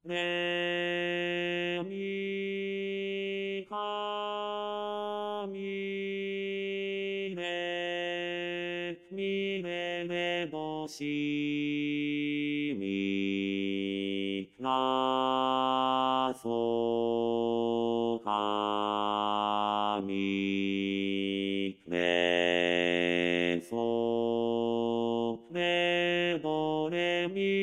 レミファミレミレレドシミラソファミレソレドレミ